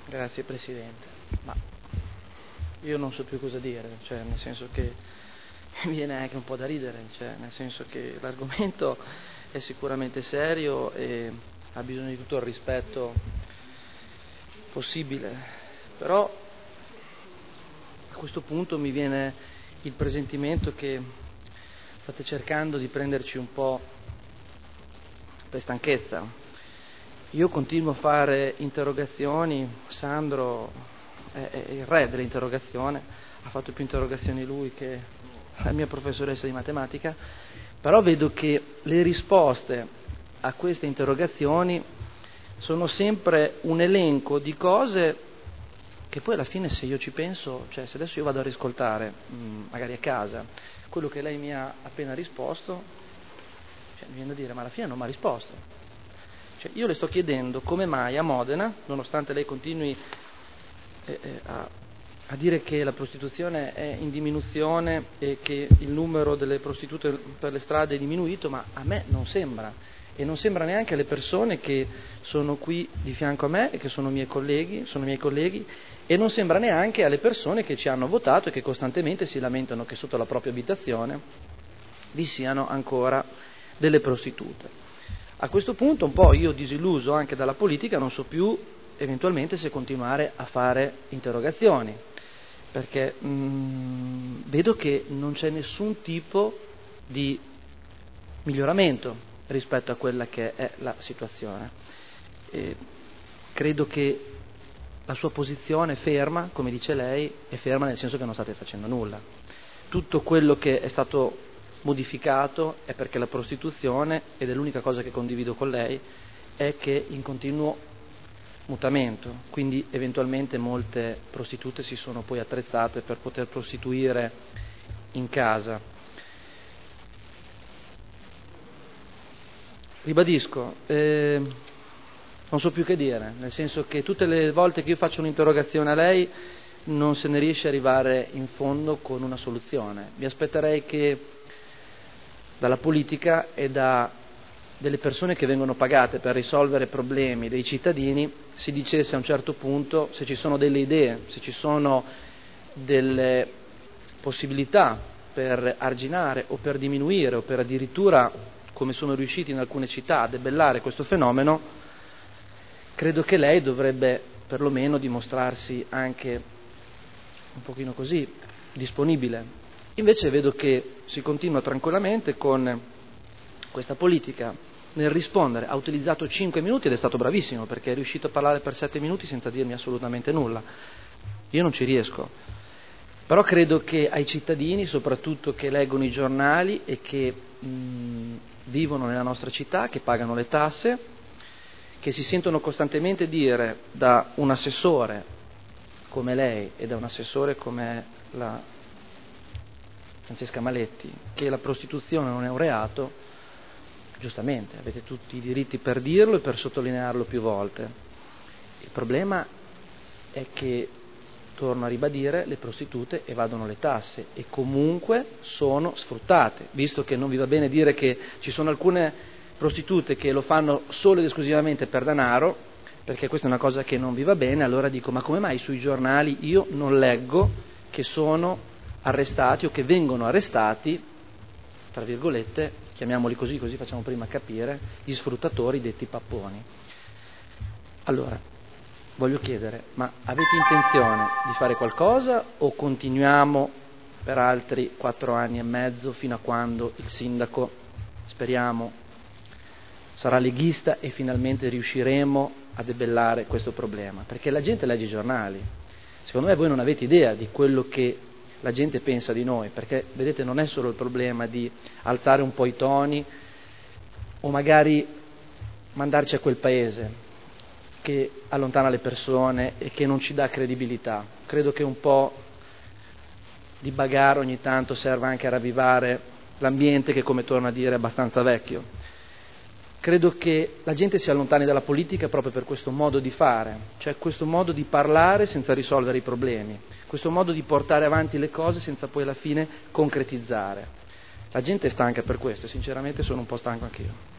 Grazie Presidente. Ma io non so più cosa dire, cioè nel senso che mi viene anche un po' da ridere, cioè nel senso che l'argomento è sicuramente serio e ha bisogno di tutto il rispetto possibile, però a questo punto mi viene il presentimento che state cercando di prenderci un po' per stanchezza. Io continuo a fare interrogazioni, Sandro è il re dell'interrogazione, ha fatto più interrogazioni lui che la mia professoressa di matematica, però vedo che le risposte a queste interrogazioni sono sempre un elenco di cose che poi alla fine, se io ci penso, cioè se adesso io vado a riscoltare magari a casa quello che lei mi ha appena risposto, cioè, mi viene da dire, ma alla fine non mi ha risposto. Cioè, io le sto chiedendo come mai a Modena, nonostante lei continui a dire che la prostituzione è in diminuzione e che il numero delle prostitute per le strade è diminuito, ma a me non sembra, e non sembra neanche alle persone che sono qui di fianco a me e che sono miei colleghi, e non sembra neanche alle persone che ci hanno votato e che costantemente si lamentano che sotto la propria abitazione vi siano ancora delle prostitute. A questo punto un po' io disilluso anche dalla politica, non so più eventualmente se continuare a fare interrogazioni, perché vedo che non c'è nessun tipo di miglioramento rispetto a quella che è la situazione. E credo che la sua posizione è ferma, come dice lei, è ferma nel senso che non state facendo nulla. Tutto quello che è stato modificato è perché la prostituzione, ed è l'unica cosa che condivido con lei, è che in continuo mutamento, quindi eventualmente molte prostitute si sono poi attrezzate per poter prostituire in casa. Ribadisco, non so più che dire, nel senso che tutte le volte che io faccio un'interrogazione a lei non se ne riesce ad arrivare in fondo con una soluzione. Mi aspetterei che dalla politica e da delle persone che vengono pagate per risolvere problemi dei cittadini si dicesse a un certo punto se ci sono delle idee, se ci sono delle possibilità per arginare o per diminuire o per addirittura, come sono riusciti in alcune città, a debellare questo fenomeno. Credo che lei dovrebbe perlomeno dimostrarsi anche un pochino così disponibile. Invece vedo che si continua tranquillamente con questa politica nel rispondere. Ha utilizzato 5 minuti ed è stato bravissimo perché è riuscito a parlare per 7 minuti senza dirmi assolutamente nulla. Io non ci riesco. Però credo che ai cittadini, soprattutto che leggono i giornali e che vivono nella nostra città, che pagano le tasse, che si sentono costantemente dire da un assessore come lei e da un assessore come la Francesca Maletti che la prostituzione non è un reato, giustamente, avete tutti i diritti per dirlo e per sottolinearlo più volte. Il problema è che, torno a ribadire, le prostitute evadono le tasse e comunque sono sfruttate, visto che non vi va bene dire che ci sono alcune prostitute che lo fanno solo ed esclusivamente per denaro, perché questa è una cosa che non vi va bene. Allora dico, ma come mai sui giornali io non leggo che sono arrestati o che vengono arrestati, tra virgolette, chiamiamoli così facciamo prima a capire, gli sfruttatori detti papponi? Allora, voglio chiedere, ma avete intenzione di fare qualcosa o continuiamo per altri 4 anni e mezzo fino a quando il sindaco, speriamo, sarà leghista e finalmente riusciremo a debellare questo problema? Perché la gente legge i giornali. Secondo me voi non avete idea di quello che la gente pensa di noi, perché vedete non è solo il problema di alzare un po' i toni o magari mandarci a quel paese che allontana le persone e che non ci dà credibilità. Credo che un po' di bagarre ogni tanto serva anche a ravvivare l'ambiente che, come torno a dire, è abbastanza vecchio. Credo che la gente si allontani dalla politica proprio per questo modo di fare, cioè questo modo di parlare senza risolvere i problemi, questo modo di portare avanti le cose senza poi alla fine concretizzare. La gente è stanca per questo e sinceramente sono un po' stanco anch'io.